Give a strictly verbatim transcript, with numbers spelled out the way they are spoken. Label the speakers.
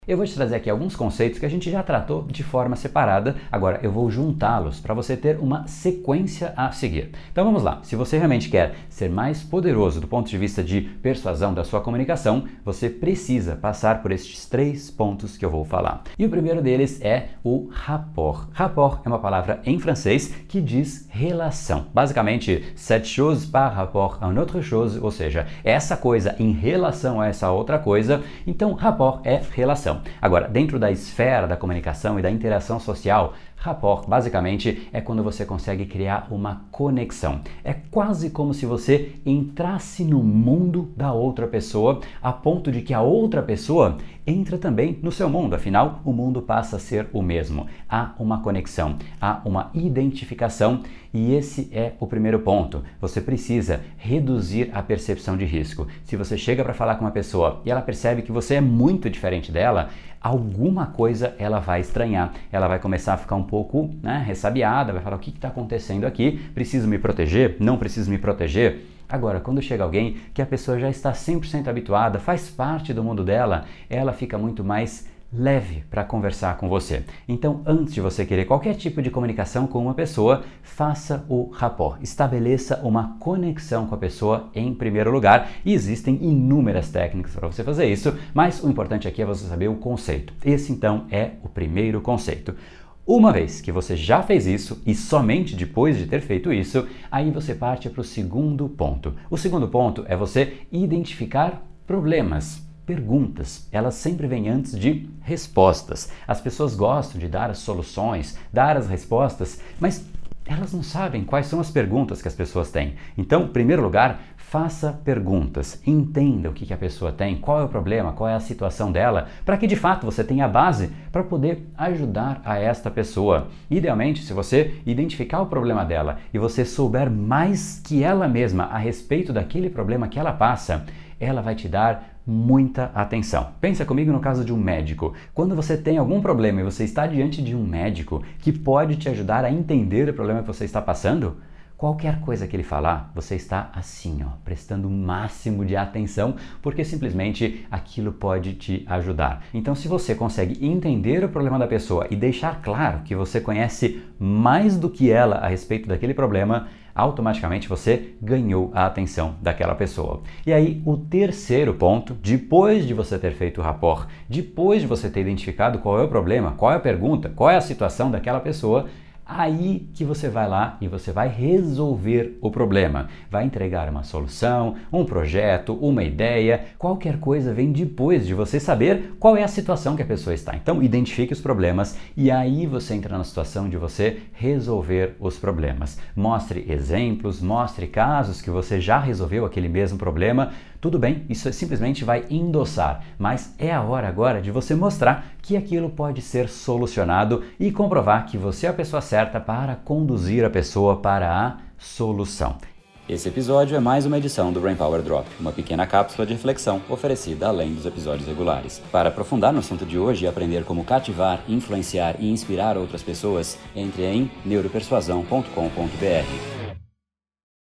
Speaker 1: Eu vou te trazer aqui alguns conceitos que a gente já tratou de forma separada, agora eu vou juntá-los para você ter uma sequência a seguir. Então vamos lá, se você realmente quer ser mais poderoso do ponto de vista de persuasão da sua comunicação, você precisa passar por estes três pontos que eu vou falar. E o primeiro deles é o rapport. Rapport é uma palavra em francês que diz relação. Basicamente, cette chose par rapport à une autre chose, ou seja, essa coisa em relação a essa outra coisa, então rapport é relação. Agora, dentro da esfera da comunicação e da interação social, rapport, basicamente, é quando você consegue criar uma conexão. É quase como se você entrasse no mundo da outra pessoa, a ponto de que a outra pessoa entra também no seu mundo. Afinal, o mundo passa a ser o mesmo. Há uma conexão, há uma identificação e esse é o primeiro ponto. Você precisa reduzir a percepção de risco. Se você chega para falar com uma pessoa e ela percebe que você é muito diferente dela, alguma coisa ela vai estranhar. Ela vai começar a ficar um pouco né, ressabiada, vai falar: o que está acontecendo aqui? Preciso me proteger? Não preciso me proteger? Agora, quando chega alguém que a pessoa já está cem por cento habituada, faz parte do mundo dela, ela fica muito mais leve para conversar com você. Então, antes de você querer qualquer tipo de comunicação com uma pessoa, faça o rapport. Estabeleça uma conexão com a pessoa em primeiro lugar. E existem inúmeras técnicas para você fazer isso, mas o importante aqui é você saber o conceito. Esse, então, é o primeiro conceito. Uma vez que você já fez isso, e somente depois de ter feito isso, aí você parte para o segundo ponto. O segundo ponto é você identificar problemas. Perguntas, elas sempre vêm antes de respostas. As pessoas gostam de dar as soluções, dar as respostas, mas elas não sabem quais são as perguntas que as pessoas têm. Então, em primeiro lugar, faça perguntas, entenda o que que a pessoa tem, qual é o problema, qual é a situação dela, para que de fato você tenha a base para poder ajudar a esta pessoa. Idealmente, se você identificar o problema dela e você souber mais que ela mesma a respeito daquele problema que ela passa, ela vai te dar muita atenção. Pensa comigo no caso de um médico. Quando você tem algum problema e você está diante de um médico que pode te ajudar a entender o problema que você está passando, qualquer coisa que ele falar, você está assim, ó, prestando o máximo de atenção, porque simplesmente aquilo pode te ajudar. Então, se você consegue entender o problema da pessoa e deixar claro que você conhece mais do que ela a respeito daquele problema, automaticamente você ganhou a atenção daquela pessoa. E aí, o terceiro ponto, depois de você ter feito o rapport, depois de você ter identificado qual é o problema, qual é a pergunta, qual é a situação daquela pessoa, aí que você vai lá e você vai resolver o problema. Vai entregar uma solução, um projeto, uma ideia, qualquer coisa vem depois de você saber qual é a situação que a pessoa está. Então, identifique os problemas e aí você entra na situação de você resolver os problemas. Mostre exemplos, mostre casos que você já resolveu aquele mesmo problema. Tudo bem, isso simplesmente vai endossar, mas é a hora agora de você mostrar que aquilo pode ser solucionado e comprovar que você é a pessoa certa para conduzir a pessoa para a solução. Esse episódio é mais uma edição do Brain Power Drop, uma pequena cápsula de reflexão oferecida além dos episódios regulares. Para aprofundar no assunto de hoje e aprender como cativar, influenciar e inspirar outras pessoas, entre em neuropersuasão ponto com ponto b r.